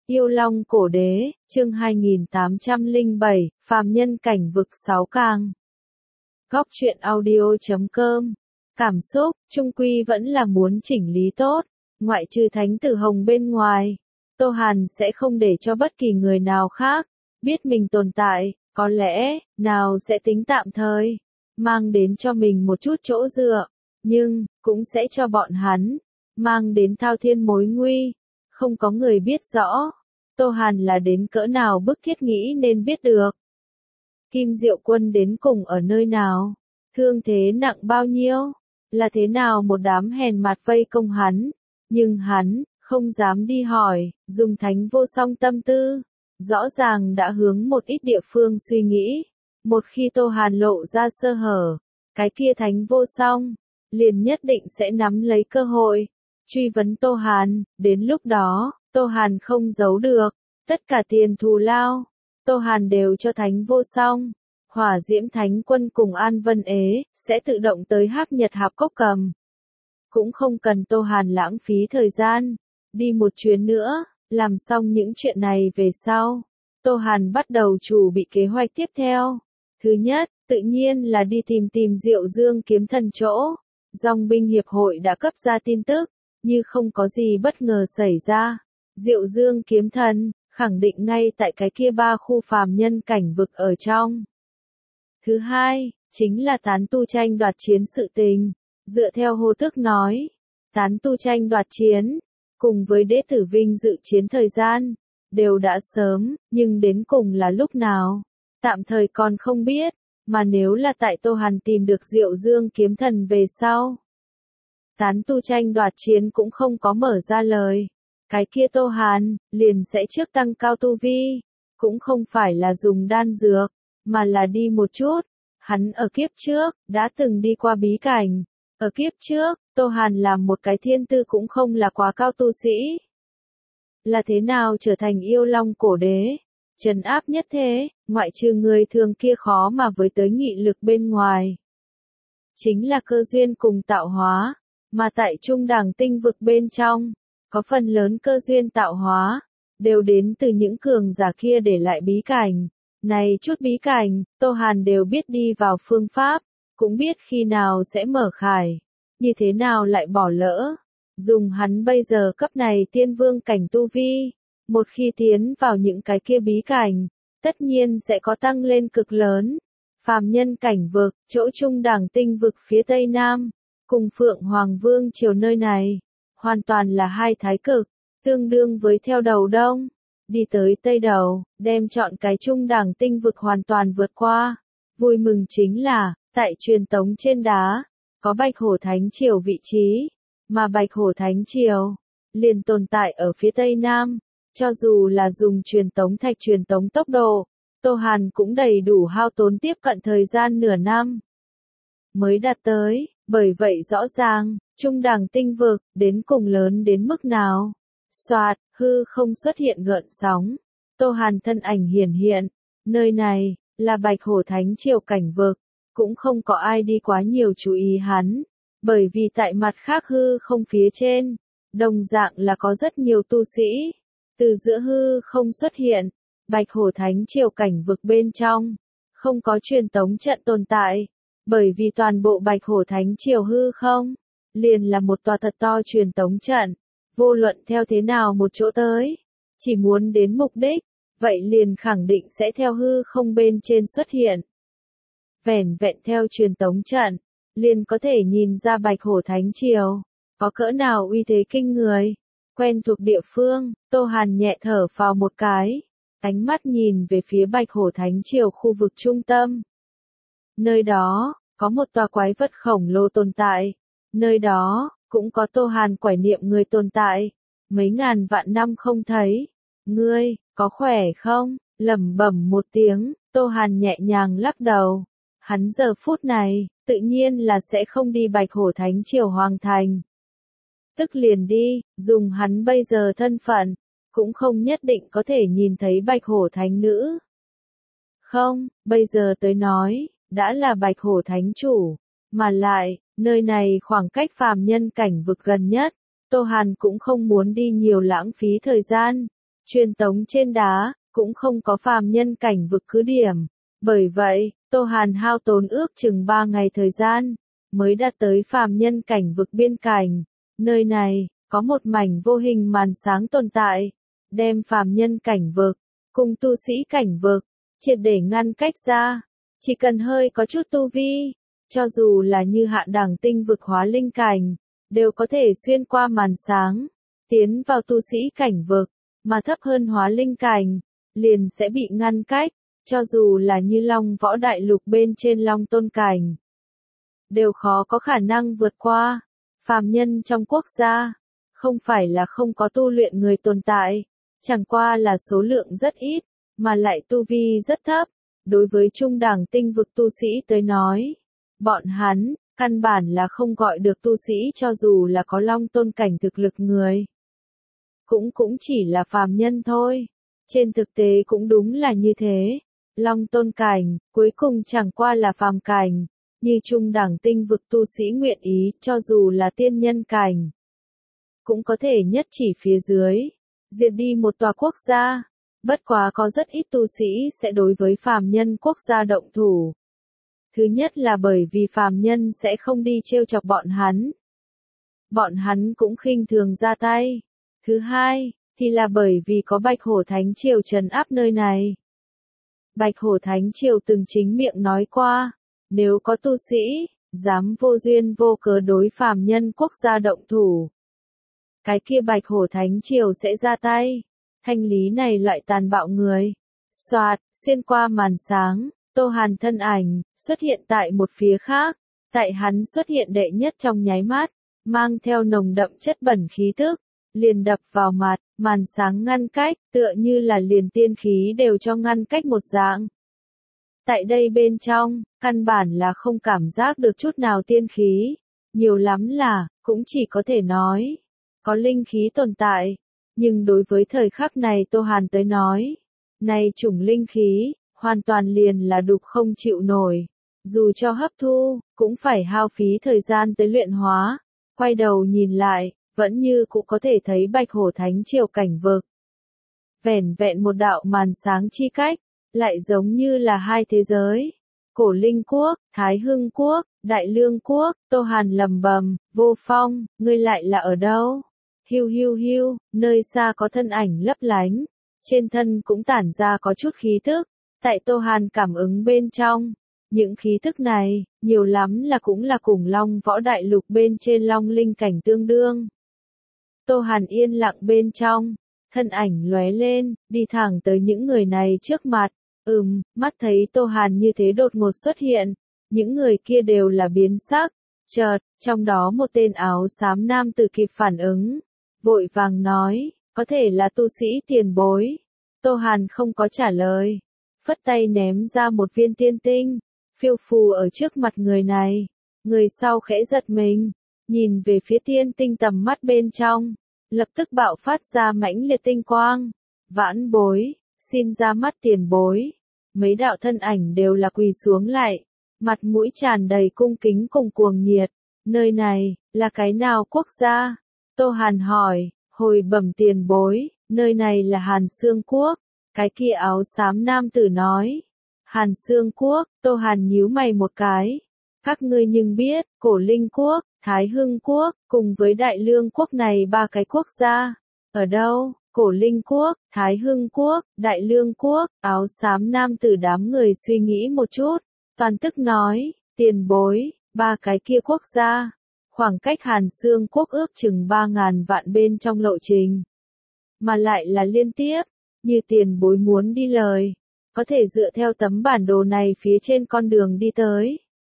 Yêu Long Cổ Đế, chương 2807, Phàm Nhân Cảnh Vực 6 càng. Góc truyện audio.com. Cảm xúc, chung quy vẫn là muốn chỉnh lý tốt, ngoại trừ Thánh Tử Hồng bên ngoài. Tô Hàn sẽ không để cho bất kỳ người nào khác biết mình tồn tại, có lẽ, nào sẽ tính tạm thời, mang đến cho mình một chút chỗ dựa, nhưng, cũng sẽ cho bọn hắn, mang đến thao thiên mối nguy. Không có người biết rõ, Tô Hàn là đến cỡ nào bức thiết nghĩ nên biết được. Kim Diệu Quân đến cùng ở nơi nào? Thương thế nặng bao nhiêu? Là thế nào một đám hèn mặt vây công hắn? Nhưng hắn, không dám đi hỏi, dùng thánh vô song tâm tư. Rõ ràng đã hướng một ít địa phương suy nghĩ. Một khi Tô Hàn lộ ra sơ hở, cái kia thánh vô song, liền nhất định sẽ nắm lấy cơ hội. Truy vấn Tô Hàn, đến lúc đó, Tô Hàn không giấu được, tất cả tiền thù lao, Tô Hàn đều cho thánh vô song. Hỏa Diễm Thánh Quân cùng An Vân Ế, sẽ tự động tới Hắc Nhật Hạp Cốc cầm. Cũng không cần Tô Hàn lãng phí thời gian, đi một chuyến nữa, làm xong những chuyện này về sau. Tô Hàn bắt đầu chuẩn bị kế hoạch tiếp theo. Thứ nhất, tự nhiên là đi tìm Diệu Dương kiếm thần chỗ. Dòng binh hiệp hội đã cấp ra tin tức, như không có gì bất ngờ xảy ra. Diệu Dương kiếm thần, khẳng định ngay tại cái kia 3 khu phàm nhân cảnh vực ở trong. Thứ hai, chính là tán tu tranh đoạt chiến sự tình. Dựa theo Hồ Tước nói, tán tu tranh đoạt chiến, cùng với đế tử vinh dự chiến thời gian, đều đã sớm, nhưng đến cùng là lúc nào, tạm thời còn không biết, mà nếu là tại Tô Hàn tìm được Diệu Dương kiếm thần về sau. Tán tu tranh đoạt chiến cũng không có mở ra lời. Cái kia Tô Hàn, liền sẽ trước tăng cao tu vi, cũng không phải là dùng đan dược, mà là đi một chút. Hắn ở kiếp trước, đã từng đi qua bí cảnh. Ở kiếp trước, Tô Hàn là một cái thiên tư cũng không là quá cao tu sĩ. Là thế nào trở thành yêu long cổ đế? Trấn áp nhất thế, ngoại trừ người thường kia khó mà với tới nghị lực bên ngoài. Chính là cơ duyên cùng tạo hóa, mà tại trung đẳng tinh vực bên trong, có phần lớn cơ duyên tạo hóa, đều đến từ những cường giả kia để lại bí cảnh. Này chút bí cảnh, Tô Hàn đều biết đi vào phương pháp, cũng biết khi nào sẽ mở khải, như thế nào lại bỏ lỡ. Dùng hắn bây giờ cấp này tiên vương cảnh tu vi, một khi tiến vào những cái kia bí cảnh, tất nhiên sẽ có tăng lên cực lớn. Phàm nhân cảnh vực, chỗ trung đẳng tinh vực phía tây nam, cùng Phượng Hoàng Vương triều nơi này, hoàn toàn là hai thái cực, tương đương với theo đầu đông, đi tới tây đầu, đem chọn cái trung đẳng tinh vực hoàn toàn vượt qua. Vui mừng chính là, tại truyền tống trên đá, có Bạch Hổ Thánh Triều vị trí, mà Bạch Hổ Thánh Triều, liền tồn tại ở phía tây nam, cho dù là dùng truyền tống thạch truyền tống tốc độ, Tô Hàn cũng đầy đủ hao tốn tiếp cận thời gian nửa năm mới đạt tới, bởi vậy rõ ràng, trung đẳng tinh vực, đến cùng lớn đến mức nào. Soạt, hư không xuất hiện gợn sóng, Tô Hàn thân ảnh hiển hiện, nơi này, là Bạch Hổ Thánh Triều cảnh vực, cũng không có ai đi quá nhiều chú ý hắn, bởi vì tại mặt khác hư không phía trên, đồng dạng là có rất nhiều tu sĩ, từ giữa hư không xuất hiện, Bạch Hổ Thánh Triều cảnh vực bên trong, không có truyền tống trận tồn tại, bởi vì toàn bộ Bạch Hổ Thánh Triều hư không, liền là một tòa thật to truyền tống trận. Vô luận theo thế nào một chỗ tới, chỉ muốn đến mục đích, vậy liền khẳng định sẽ theo hư không bên trên xuất hiện. Vẻn vẹn theo truyền tống trận, liền có thể nhìn ra Bạch Hổ Thánh Triều, có cỡ nào uy thế kinh người. Quen thuộc địa phương, Tô Hàn nhẹ thở phào một cái, ánh mắt nhìn về phía Bạch Hổ Thánh Triều khu vực trung tâm. Nơi đó, có một tòa quái vật khổng lồ tồn tại. Nơi đó, cũng có Tô Hàn quải niệm người tồn tại. Mấy ngàn vạn năm không thấy. Ngươi, có khỏe không? Lẩm bẩm một tiếng, Tô Hàn nhẹ nhàng lắc đầu. Hắn giờ phút này, tự nhiên là sẽ không đi Bạch Hổ Thánh Triều Hoàng Thành. Tức liền đi, dùng hắn bây giờ thân phận, cũng không nhất định có thể nhìn thấy Bạch Hổ Thánh Nữ. Không, bây giờ tới nói, đã là Bạch Hổ Thánh Chủ, mà lại, nơi này khoảng cách phàm nhân cảnh vực gần nhất, Tô Hàn cũng không muốn đi nhiều lãng phí thời gian, truyền tống trên đá, cũng không có phàm nhân cảnh vực cứ điểm. Bởi vậy, Tô Hàn hao tốn ước chừng 3 ngày thời gian, mới đạt tới phàm nhân cảnh vực biên cảnh. Nơi này, có một mảnh vô hình màn sáng tồn tại, đem phàm nhân cảnh vực, cùng tu sĩ cảnh vực, triệt để ngăn cách ra. Chỉ cần hơi có chút tu vi, cho dù là như hạ đẳng tinh vực hóa linh cảnh, đều có thể xuyên qua màn sáng, tiến vào tu sĩ cảnh vực, mà thấp hơn hóa linh cảnh, liền sẽ bị ngăn cách, cho dù là như Long Võ Đại Lục bên trên Long Tôn cảnh, đều khó có khả năng vượt qua. Phàm nhân trong quốc gia, không phải là không có tu luyện người tồn tại, chẳng qua là số lượng rất ít, mà lại tu vi rất thấp. Đối với trung đẳng tinh vực tu sĩ tới nói, bọn hắn, căn bản là không gọi được tu sĩ cho dù là có Long Tôn cảnh thực lực người. Cũng chỉ là phàm nhân thôi. Trên thực tế cũng đúng là như thế. Long Tôn cảnh, cuối cùng chẳng qua là phàm cảnh, như trung đẳng tinh vực tu sĩ nguyện ý, cho dù là tiên nhân cảnh, cũng có thể nhất chỉ phía dưới, diệt đi một tòa quốc gia. Bất quá có rất ít tu sĩ sẽ đối với phàm nhân quốc gia động thủ. Thứ nhất là bởi vì phàm nhân sẽ không đi trêu chọc bọn hắn. Bọn hắn cũng khinh thường ra tay. Thứ hai, thì là bởi vì có Bạch Hổ Thánh Triều trấn áp nơi này. Bạch Hổ Thánh Triều từng chính miệng nói qua, nếu có tu sĩ, dám vô duyên vô cớ đối phàm nhân quốc gia động thủ, cái kia Bạch Hổ Thánh Triều sẽ ra tay, thanh lý này loại tàn bạo người. Soạt, xuyên qua màn sáng, Tô Hàn thân ảnh, xuất hiện tại một phía khác, tại hắn xuất hiện đệ nhất trong nháy mắt, mang theo nồng đậm chất bẩn khí tức, liền đập vào mặt, màn sáng ngăn cách, tựa như là liền tiên khí đều cho ngăn cách một dạng. Tại đây bên trong, căn bản là không cảm giác được chút nào tiên khí, nhiều lắm là, cũng chỉ có thể nói, có linh khí tồn tại, nhưng đối với thời khắc này Tô Hàn tới nói, này chủng linh khí, hoàn toàn liền là đục không chịu nổi, dù cho hấp thu, cũng phải hao phí thời gian tới luyện hóa, quay đầu nhìn lại, vẫn như cũng có thể thấy Bạch Hổ Thánh Triều cảnh vực. Vẻn vẹn một đạo màn sáng chi cách, lại giống như là hai thế giới. Cổ Linh Quốc, Thái Hưng Quốc, Đại Lương Quốc, Tô Hàn lầm bầm, Vô Phong, ngươi lại là ở đâu? Hiu hiu hiu, nơi xa có thân ảnh lấp lánh, trên thân cũng tản ra có chút khí tức, tại Tô Hàn cảm ứng bên trong. Những khí tức này, nhiều lắm là cũng là cùng Long Võ Đại Lục bên trên Long Linh cảnh tương đương. Tô Hàn yên lặng bên trong, thân ảnh lóe lên, đi thẳng tới những người này trước mặt. Mắt thấy Tô Hàn như thế đột ngột xuất hiện, những người kia đều là biến sắc. Chợt, trong đó một tên áo xám nam tử kịp phản ứng, vội vàng nói, có thể là tu sĩ tiền bối. Tô Hàn không có trả lời, phất tay ném ra một viên tiên tinh, phiêu phù ở trước mặt người này. Người sau khẽ giật mình, nhìn về phía tiên tinh tầm mắt bên trong, lập tức bạo phát ra mãnh liệt tinh quang. Vãn bối, xin ra mắt tiền bối. Mấy đạo thân ảnh đều là quỳ xuống lại, mặt mũi tràn đầy cung kính cùng cuồng nhiệt. Nơi này, là cái nào quốc gia? Tô Hàn hỏi, hồi bẩm tiền bối, nơi này là Hàn Xương Quốc. Cái kia áo xám nam tử nói. Hàn Xương Quốc, Tô Hàn nhíu mày một cái. Các ngươi nhưng biết, Cổ Linh Quốc, Thái Hưng Quốc, cùng với Đại Lương Quốc này ba cái quốc gia. Ở đâu? Cổ Linh Quốc, Thái Hưng Quốc, Đại Lương Quốc. Áo xám nam tử đám người suy nghĩ một chút, toàn tức nói, tiền bối, ba cái kia quốc gia. Khoảng cách Hàn Xương Quốc ước chừng 3.000 vạn bên trong lộ trình. Mà lại là liên tiếp, như tiền bối muốn đi lời, có thể dựa theo tấm bản đồ này phía trên con đường đi tới.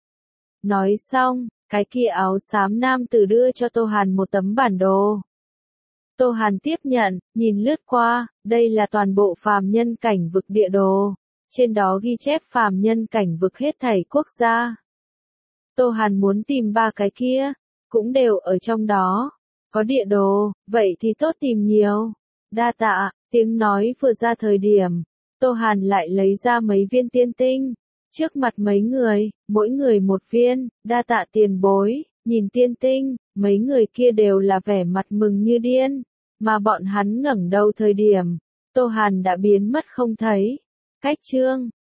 Nói xong, cái kia áo xám nam tử đưa cho Tô Hàn một tấm bản đồ. Tô Hàn tiếp nhận, nhìn lướt qua, đây là toàn bộ phàm nhân cảnh vực địa đồ. Trên đó ghi chép phàm nhân cảnh vực hết thảy quốc gia. Tô Hàn muốn tìm ba cái kia, cũng đều ở trong đó. Có địa đồ, vậy thì tốt tìm nhiều. Đa tạ, tiếng nói vừa ra thời điểm, Tô Hàn lại lấy ra mấy viên tiên tinh. Trước mặt mấy người, mỗi người một viên, đa tạ tiền bối. Nhìn tiên tinh, mấy người kia đều là vẻ mặt mừng như điên, mà bọn hắn ngẩng đầu thời điểm, Tô Hàn đã biến mất không thấy. Cách chương